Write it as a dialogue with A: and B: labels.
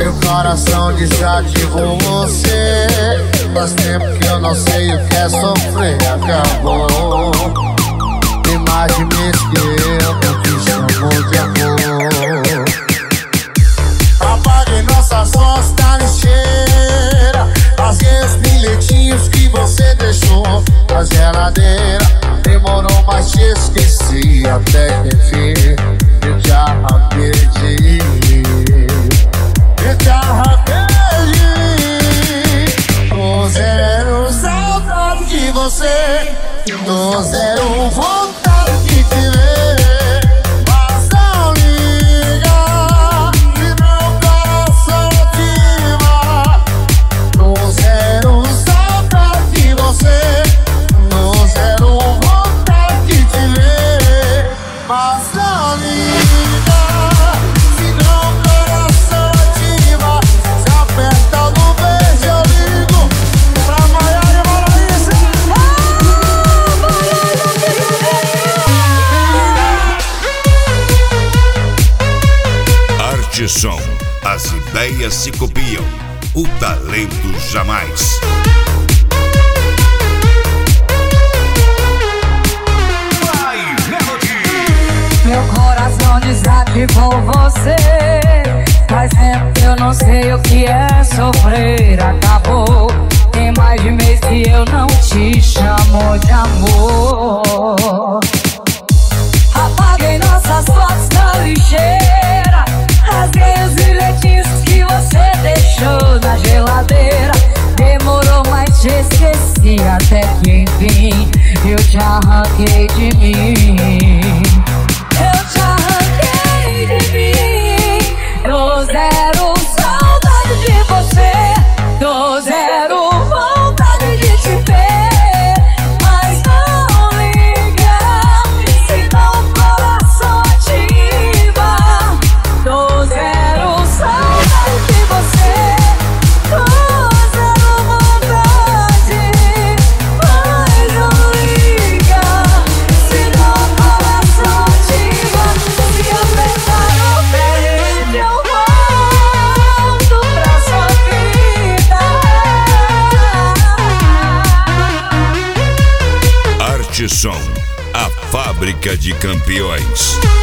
A: Meu coração desativou você. Faz tempo que eu não sei o que é sofrer. Acabou. Tem mais de mês que eu não te chamo de amor. Apaguei nossas fotos da lixeira. Rasguei os bilhetinhos que você deixou na geladeira. Demorou, mas te esqueci até que enfim eu te arranquei de mim. Eu te arranquei de mim. Tô zero saudade de você. Tô zero vontade de te ver. Mas não liga e meu coração ativa. Tô zero saudade de você. Tô zero vontade de te ver. Mas não liga se meu coração ativa. Se aperta no beijo eu ligo pra Maiara e Maraísa.
B: Arte Som, as ideias se copiam, o talento jamais.
C: Meu coração desativou você. Faz tempo que eu não sei o que é sofrer. Acabou. Tem mais de mês que eu não te chamo de amor. Apaguei nossas fotos na lixeira. Rasguei os bilhetinhos que você deixou na geladeira. Demorou, mas te esqueci até que enfim eu te arranquei de mim. Eu te arranquei de mim. Tô zero saudade de você. Tô zero vontade de te ver. Mas não liga, senão o coração ativa. Tô zero saudade de você. Tô zero vontade. Mas não liga, senão o coração ativa. Se apertar no beijo eu volto pra sua vida.
B: Arte Som, a fábrica de campeões.